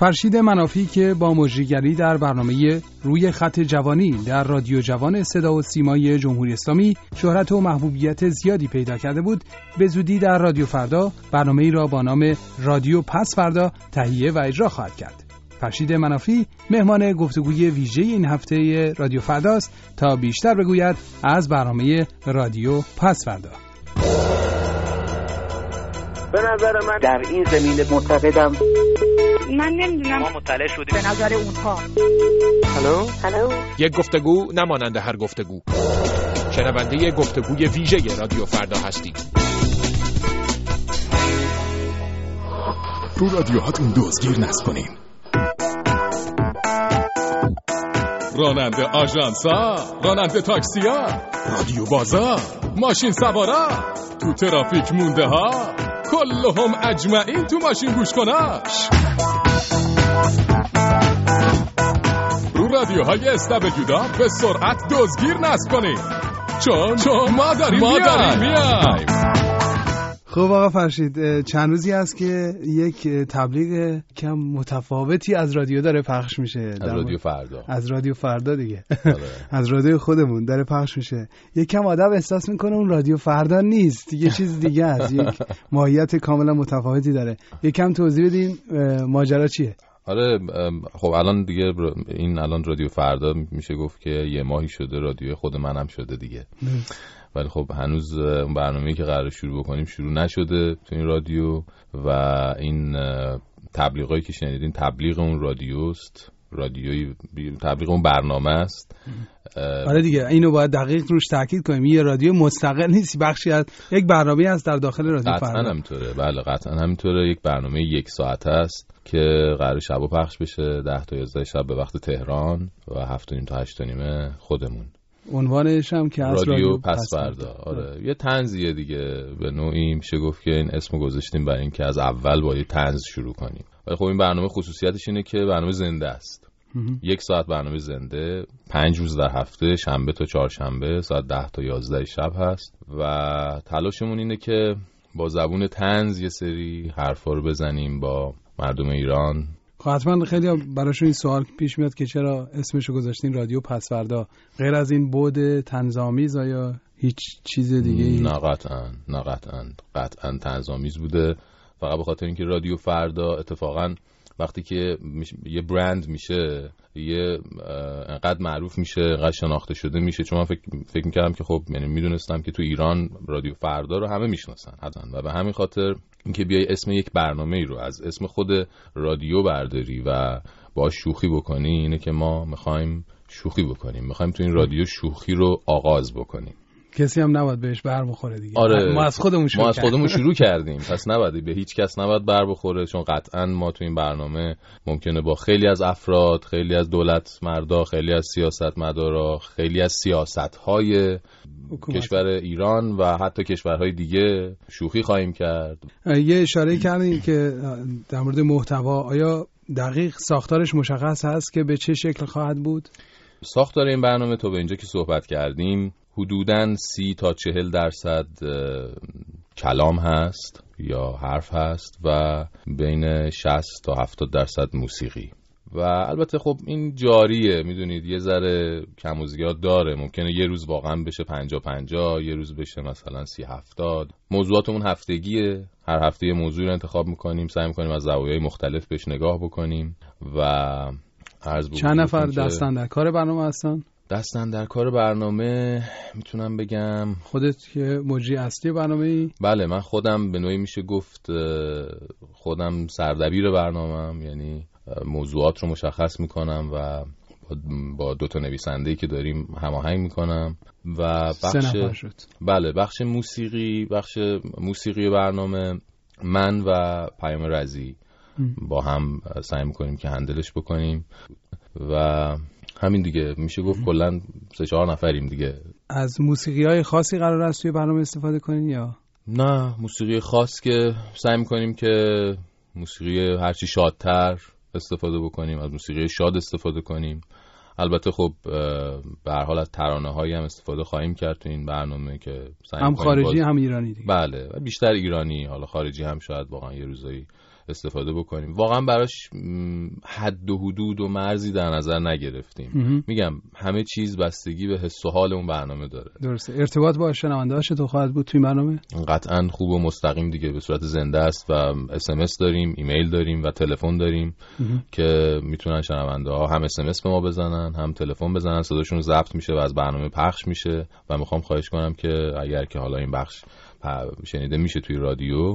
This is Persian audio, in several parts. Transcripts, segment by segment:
فرشید منافی که با مجریگری در برنامه روی خط جوانی در رادیو جوان صدا و سیمای جمهوری اسلامی شهرت و محبوبیت زیادی پیدا کرده بود، به زودی در رادیو فردا برنامه‌ای را با نام رادیو پس فردا تهیه و اجرا خواهد کرد. فرشید منافی مهمان گفتگوی ویژه این هفته رادیو فرداست تا بیشتر بگوید از برنامه رادیو پس فردا. به نظر من در این زمینه معتقدم، من نمیدونم، ما مطلع شدیم به نظر اونها. هلو یک گفتگو نمانند هر گفتگو. شنونده گفتگوی ویژه رادیو فردا هستید. رو رادیوهاتون دزدگیر نکنین. راننده آژانسا، راننده تاکسیا، رادیو بازار، ماشین سوارا، تو ترافیک مونده ها، کلهم اجمعین تو ماشین گوش کناش. رو رادیوهای SW به سرعت دزدگیر نکنین، چون ما داریم میایم. خب آقا فرشید، چند روزی هست که یک تبلیغ کم متفاوتی از رادیو داره پخش میشه. از رادیو فردا دیگه. از رادیو خودمون داره پخش میشه. یک کم آدم احساس میکنه اون رادیو فردا نیست، یه چیز دیگه است، یک ماهیت کاملا متفاوتی داره. یک کم توضیح بدین ماجرا چیه؟ آره خب الان دیگه الان رادیو فردا میشه گفت که یه ماهی شده، رادیو خود منم شده دیگه. ولی خب هنوز برنامه‌ای که قرار شروع بکنیم شروع نشده تو این رادیو و این تبلیغایی که شنیدین تبلیغ اون رادیوست، تبلیغ اون برنامه است. آره دیگه، اینو باید دقیق روش تاکید کنیم، یه رادیو مستقل نیست، بخشی از یک برنامه است در داخل رادیو فردا. قطعاً همینطوره، بله قطعاً همینطوره. یک برنامه 1 ساعته است که قرار شبا پخش بشه، 10 تا 11 شب به وقت تهران و 7:30 تا 8:30 خودمون. عنوانش هم که از رادیو پس فردا. آره یه طنزیه دیگه، به نوعی میشه گفت که این اسمو گذاشتیم برای اینکه از اول با یه طنز شروع کنیم. ولی خب این برنامه خصوصیتش اینه که برنامه زنده است. 1 ساعت برنامه زنده، 5 روز در هفته، شنبه تا چهارشنبه ساعت 10 تا 11 شب هست و تلاشمون اینه که با زبون طنز یه سری حرفا رو بزنیم با مردم ایران. حتما خیلی براشون این سوال پیش میاد که چرا اسمشو گذاشتین رادیو پس فردا، غیر از این بعد طنزآمیز آیا هیچ چیز دیگه؟ نه قطعاً طنزآمیز بوده، فقط به خاطر اینکه رادیو فردا اتفاقاً وقتی که یه برند میشه، یه انقدر معروف میشه، انقدر شناخته شده میشه، چون من فکر میکردم که خب یعنی میدونستم که تو ایران رادیو فردا رو همه میشناسن و به همین خاطر اینکه بیای اسم یک برنامه‌ای رو از اسم خود رادیو برداری و باهاش شوخی بکنی، اینه که ما میخوایم شوخی بکنیم، میخوایم تو این رادیو شوخی رو آغاز بکنیم. کسی هم نباید بهش بر بخوره دیگه. آره ما از خودمون شروع کردیم، پس نباید به هیچ کس نباید بر بخوره، چون قطعاً ما تو این برنامه ممکنه با خیلی از افراد، خیلی از دولت مردا، خیلی از سیاست مدارا، خیلی از سیاست‌های کشور ایران و حتی کشورهای دیگه شوخی خواهیم کرد. یه اشاره کردیم که در مورد محتوا، آیا دقیق ساختارش مشخص هست که به چه شکل خواهد بود؟ ساختار این برنامه تا به اینجا که صحبت کردیم حدوداً 30 تا 40% کلام هست یا حرف هست و بین 60 تا 70% موسیقی و البته خب این جاریه، میدونید یه ذره کم و زیاد داره، ممکنه یه روز واقعا بشه 50-50، یه روز بشه مثلا 30-70. موضوعاتمون هفتگیه، هر هفته یه موضوعی رو انتخاب میکنیم، سعی میکنیم از زوایای مختلف بهش نگاه بکنیم و چند نفر دستن در کار برنامه هستن؟ دستن در کار برنامه میتونم بگم خودت که مجری اصلی برنامه‌ای؟ بله، من خودم به نوعی میشه گفت خودم سردبیر برنامه‌ام، یعنی موضوعات رو مشخص میکنم و با 2 تا نویسنده‌ای که داریم هماهنگ میکنم و بخش موسیقی برنامه من و پیام رضی با هم سعی میکنیم که هندلش بکنیم و همین دیگه، میشه گفت کلا 3-4 نفریم دیگه. از موسیقی‌های خاصی قرار است توی برنامه استفاده کنین یا نه؟ موسیقی خاص که سعی میکنیم که موسیقی هرچی شادتر استفاده بکنیم، از موسیقی شاد استفاده کنیم. البته خب به هر حال از ترانه‌هایی هم استفاده خواهیم کرد تو این برنامه که هم خارجی هم ایرانی دیگه. بله، بیشتر ایرانی، حالا خارجی هم شاید واقعا یه روزایی استفاده بکنیم. واقعا براش حد و حدود و مرزی در نظر نگرفتیم. میگم همه چیز بستگی به حس و حال اون برنامه داره. درسته. ارتباط با شنونده‌هاش تو خواهد بود توی برنامه؟ قطعاً خوب و مستقیم دیگه، به صورت زنده است و SMS داریم، ایمیل داریم و تلفن داریم که میتونن شنونده‌ها هم SMS به ما بزنن، هم تلفن بزنن، صداشون ضبط میشه و از برنامه پخش میشه. و میخوام خواهش کنم که اگر که حالا این بخش شنیده میشه توی رادیو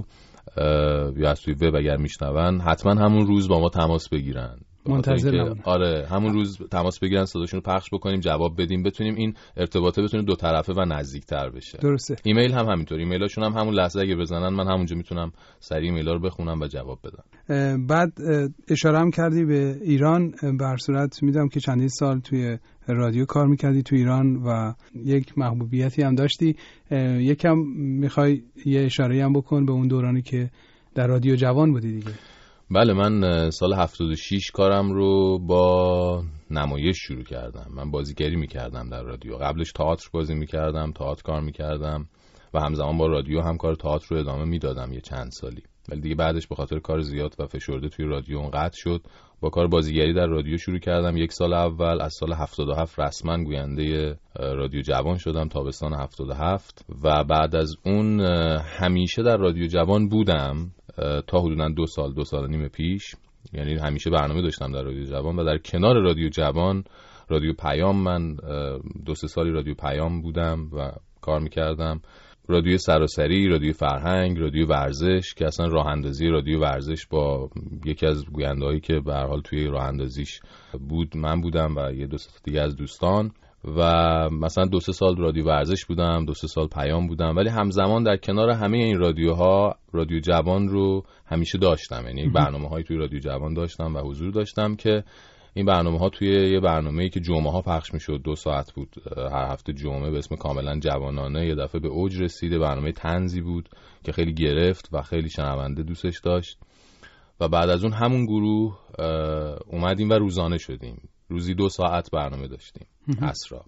یا از توی وب اگر میشنون، حتما همون روز با ما تماس بگیرن. منتظرم. آره همون روز تماس بگیرن، صداشون رو پخش بکنیم، جواب بدیم، بتونیم این ارتباطه بتونه دو طرفه و نزدیک‌تر بشه. درسته. ایمیل هم همینطور، ایمیلاشون هم همون لحظه اگه بزنن من همونجا میتونم سریع ایمیلا رو بخونم و جواب بدم. بعد اشاره هم کردی به ایران، به هر صورت میدونم که چندین سال توی رادیو کار میکردی تو ایران و یک محبوبیتی هم داشتی. یکم میخوای یه اشاره هم بکن به اون دورانی که در رادیو جوان بودی دیگه؟ بله، من سال 76 کارم رو با نمایش شروع کردم. من بازیگری میکردم در رادیو. قبلش تئاتر بازی میکردم، تئاتر کار میکردم و همزمان با رادیو هم کار تئاتر رو ادامه میدادم یه چند سالی. ولی دیگه بعدش به خاطر کار زیاد و فشرده توی رادیو اون قطع شد. با کار بازیگری در رادیو شروع کردم. یک سال اول از سال 77 رسما گوینده رادیو جوان شدم، تابستان 77. و بعد از اون همیشه در رادیو جوان بودم تا حدوداً 2 سال و نیم پیش. یعنی همیشه برنامه داشتم در رادیو جوان و در کنار رادیو جوان رادیو پیام، من 2-3 سالی رادیو پیام بودم و کار میکردم. رادیو سراسری، رادیو فرهنگ، رادیو ورزش که اصلا راه اندازی رادیو ورزش با یکی از گوینده‌هایی که به هر حال توی راه اندازیش بود من بودم و یه 2 دیگه از دوستان. و مثلا 2-3 سال رادیو ورزش بودم، 2-3 سال پیام بودم. ولی همزمان در کنار همه این رادیوها رادیو جوان رو همیشه داشتم. یعنی برنامه‌هایی توی رادیو جوان داشتم و حضور داشتم که این برنامه‌ها توی یه برنامه‌ای که جمعه‌ها پخش می‌شد 2 ساعت بود هر هفته جمعه به اسم کاملا جوانانه، یه دفعه به اوج رسید. برنامه طنزی بود که خیلی گرفت و خیلی شنونده دوستش داشت. و بعد از اون همون گروه اومدیم و روزانه شدیم. روزی 2 ساعت برنامه داشتیم عصرا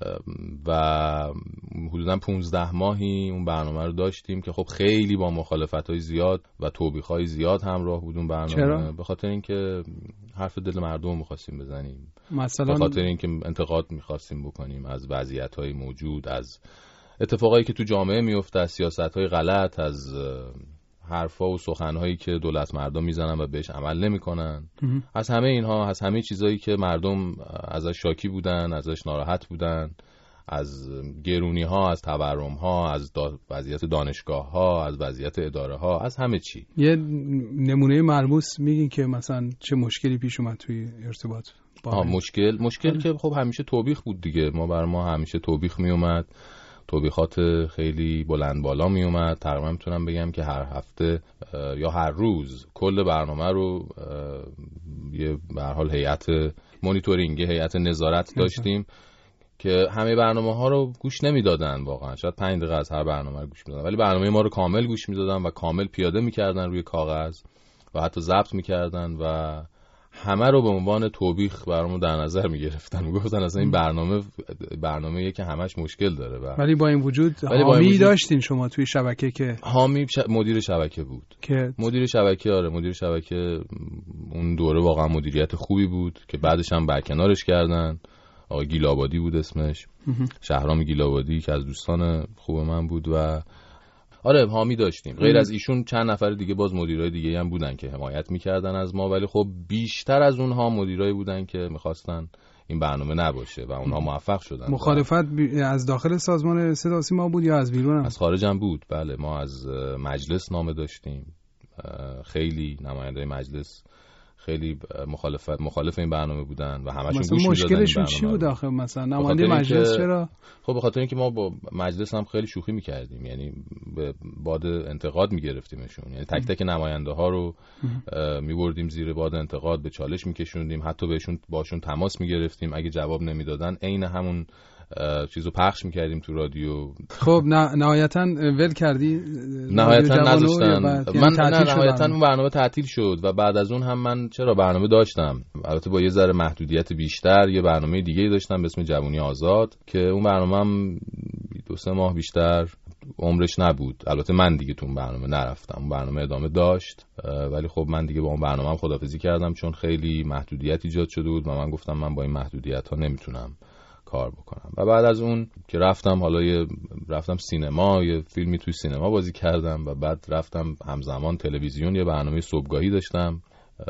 و حدوداً 15 ماهی اون برنامه رو داشتیم که خب خیلی با مخالفت‌های زیاد و توبیخ‌های زیاد همراه بود اون برنامه. چرا؟ به خاطر اینکه حرف دل مردم می‌خواستیم بزنیم، مثلا به خاطر اینکه انتقاد می‌خواستیم بکنیم از وضعیت‌های موجود، از اتفاقایی که تو جامعه میفته، از سیاست‌های غلط، از حرفا و سخن‌هایی که دولت مردم میزنن و بهش عمل نمی‌کنن. از همه اینها، از همه چیزایی که مردم ازش شاکی بودن، ازش ناراحت بودن، از گرونی‌ها، از تورم‌ها، از وضعیت دانشگاه‌ها، از وضعیت اداره‌ها، از همه چی. یه نمونه ملموس میگین که مثلا چه مشکلی پیش اومد توی ارتباط با مشکل که خب همیشه توبیخ بود دیگه. بر ما همیشه توبیخ میومد، توبیخات خیلی بلند بالا می اومد. تقریبا میتونم بگم که هر هفته یا هر روز کل برنامه رو یه به هر حال هیئت مانیتورینگ، هیئت نظارت داشتیم که همه برنامه‌ها رو گوش نمیدادن. واقعا شاید 5 دقیقه از هر برنامه رو گوش میدادن، ولی برنامه ما رو کامل گوش میدادن و کامل پیاده میکردن روی کاغذ و حتی ضبط میکردن و همه رو به عنوان توبیخ برامون در نظر میگرفتن. میگفتن اصلا این برنامه‌ایه که همش مشکل داره. ولی با این وجود حامی داشتین شما توی شبکه که حامی مدیر شبکه بود. که مدیر شبکه اون دوره واقعا مدیریت خوبی بود که بعدش هم برکنارش کردن. آقای گیلابادی بود اسمش، شهرام گیلابادی که از دوستان خوب من بود و آره حامی داشتیم. غیر از ایشون چند نفر دیگه باز مدیرای دیگه هم بودن که حمایت میکردن از ما، ولی خب بیشتر از اونها مدیرایی بودن که میخواستن این برنامه نباشه و اونها موفق شدن. مخالفت از داخل سازمان صدا و سیما بود یا از بیرون هم؟ از خارج هم بود. بله، ما از مجلس نامه داشتیم. خیلی نماینده مجلس خیلی مخالف این برنامه بودن و همشون گوش میدادن. مشکلشون چی بود آخه؟ مثلا نماینده مجلس چرا؟ خب به خاطر اینکه ما با مجلس هم خیلی شوخی میکردیم، یعنی به باد انتقاد میگرفتیمشون. یعنی تک تک نماینده ها رو میبردیم زیر باد انتقاد، به چالش میکشوندیم، حتی باشون تماس میگرفتیم. اگه جواب نمیدادن عین همون چیزو پخش میکردیم تو رادیو. خب نهایتا ول کردی؟ نهایتا نذاشتن. نهایتا اون برنامه تعطیل شد و بعد از اون هم من چرا برنامه داشتم، البته با یه ذره محدودیت بیشتر، یه برنامه دیگه داشتم به اسم جوونی آزاد که اون برنامه هم 2-3 ماه بیشتر عمرش نبود. البته من دیگه تو اون برنامه نرفتم، اون برنامه ادامه داشت، ولی خب من دیگه با اون برنامه‌ام خداحافظی کردم چون خیلی محدودیت ایجاد شده بود و من گفتم من با این محدودیت‌ها نمیتونم کار بکنم. و بعد از اون که رفتم سینما، یه فیلمی توی سینما بازی کردم و بعد رفتم همزمان تلویزیون، یه برنامه صبحگاهی داشتم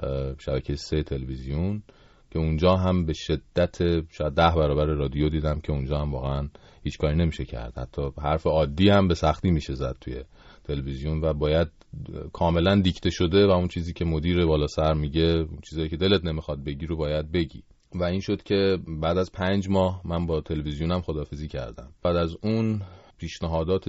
شبکه 3 تلویزیون که اونجا هم به شدت شاید 10 برابر رادیو دیدم که اونجا هم واقعا هیچ کاری نمیشه کرد، حتی حرف عادی هم به سختی میشه زد توی تلویزیون و باید کاملا دیکته شده و اون چیزی که مدیر بالا سر میگه، اون چیزایی که دلت نمیخواد بگی رو باید بگی. و این شد که بعد از 5 ماه من با تلویزیونم خداحافظی کردم. بعد از اون پیشنهادات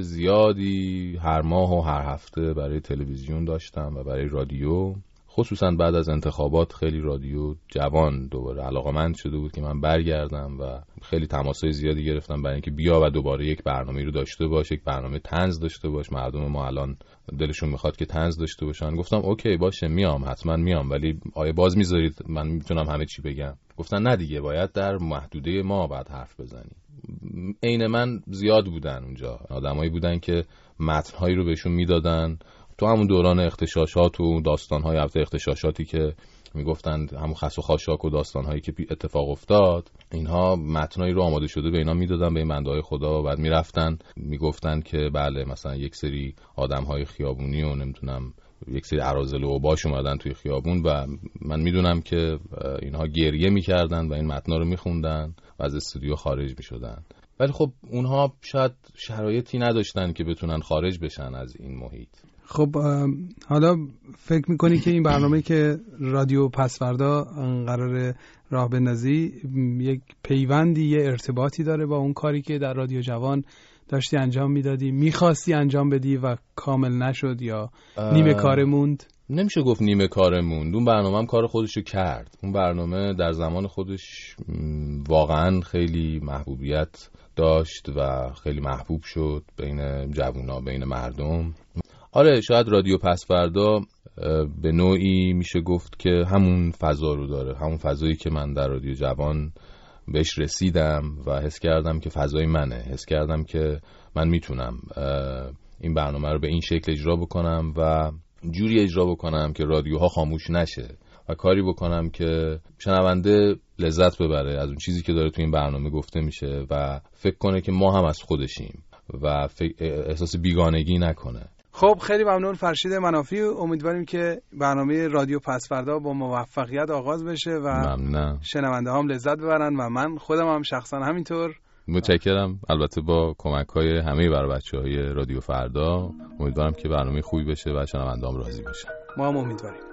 زیادی هر ماه و هر هفته برای تلویزیون داشتم و برای رادیو، خصوصا بعد از انتخابات خیلی رادیو جوان دوباره علاقه‌مند شده بود که من برگردم و خیلی تماسای زیادی گرفتم برای اینکه بیا و دوباره یک برنامه رو داشته باش، یک برنامه طنز داشته باش. مردم ما الان دلشون میخواد که طنز داشته باشن. گفتم اوکی باشه، میام، حتما میام، ولی آیا باز میذارید من میتونم همه چی بگم؟ گفتن نه دیگه، باید در محدوده ما بعد حرف بزنی. عین من زیاد بودن اونجا، آدمایی بودن که متن‌هایی رو بهشون میدادن تو همون دوران اغتشاشات و داستان‌های البته اغتشاشاتی که میگفتند، همون خس و خاشاک و داستان‌هایی که اتفاق افتاد، اینها متنایی رو آماده شده به اینا میدادن، به این بنده‌های خدا، و بعد میرفتن میگفتن که بله مثلا یک سری آدم‌های خیابونی و نمیدونم یک سری اراذل و اوباش اومدن توی خیابون و من میدونم که اینها گریه میکردن و این متنا رو میخوندن و از استودیو خارج میشدن. ولی خب اونها شاید شرایطی نداشتن که بتونن خارج بشن از این محیط. خب حالا فکر میکنی که این برنامه که رادیو پسوردا قرار راه بندازی یک پیوندی، یه ارتباطی داره با اون کاری که در رادیو جوان داشتی انجام میدادی، میخواستی انجام بدی و کامل نشد یا نیمه کاره موند؟ نمیشه گفت نیمه کاره موند. اون برنامه هم کار خودشو کرد. اون برنامه در زمان خودش واقعا خیلی محبوبیت داشت و خیلی محبوب شد بین جوونا، بین مردم. آره شاید رادیو پسوردا به نوعی میشه گفت که همون فضا رو داره، همون فضایی که من در رادیو جوان بهش رسیدم و حس کردم که فضای منه، حس کردم که من میتونم این برنامه رو به این شکل اجرا بکنم و جوری اجرا بکنم که رادیوها خاموش نشه و کاری بکنم که شنونده لذت ببره از اون چیزی که داره تو این برنامه گفته میشه و فکر کنه که ما هم از خودشیم و احساس بیگانگی نکنه. خب خیلی ممنون فرشید منافی، امیدواریم که برنامه رادیو پسوردا با موفقیت آغاز بشه و شنونده هم لذت ببرن و من خودم هم شخصا همینطور. متشکرم. البته با کمک‌های همه برای بچه‌های رادیو فردا امیدوارم که برنامه خوبی بشه و شنونده هم راضی باشن. ما هم امیدواریم.